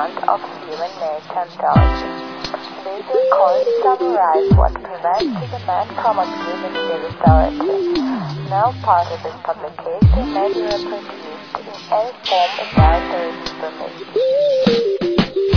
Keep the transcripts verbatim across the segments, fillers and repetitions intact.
front of human nature anthology. These are called summarize what prevents the man from abusing his authority. No part of this publication may be reproduced in any form without the written permission.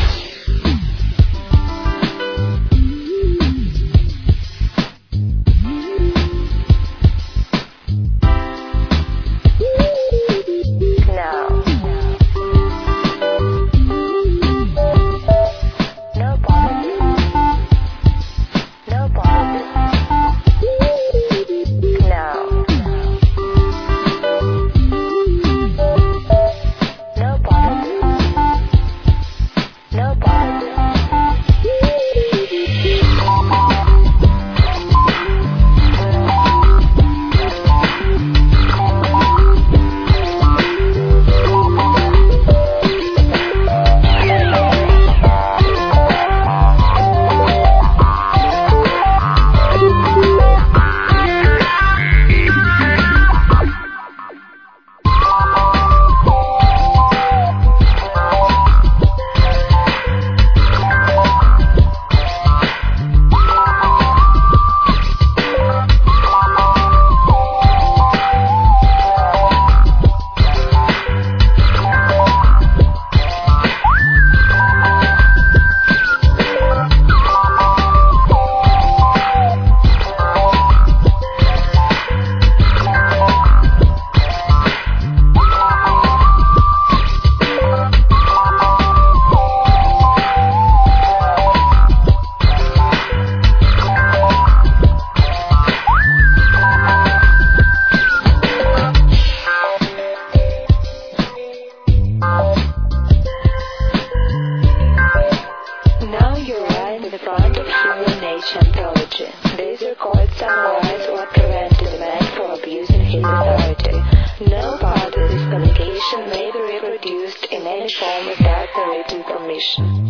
Anthology. These records summarize what prevented the man from abusing his authority. No part of this publication may be reproduced in any form without the written permission.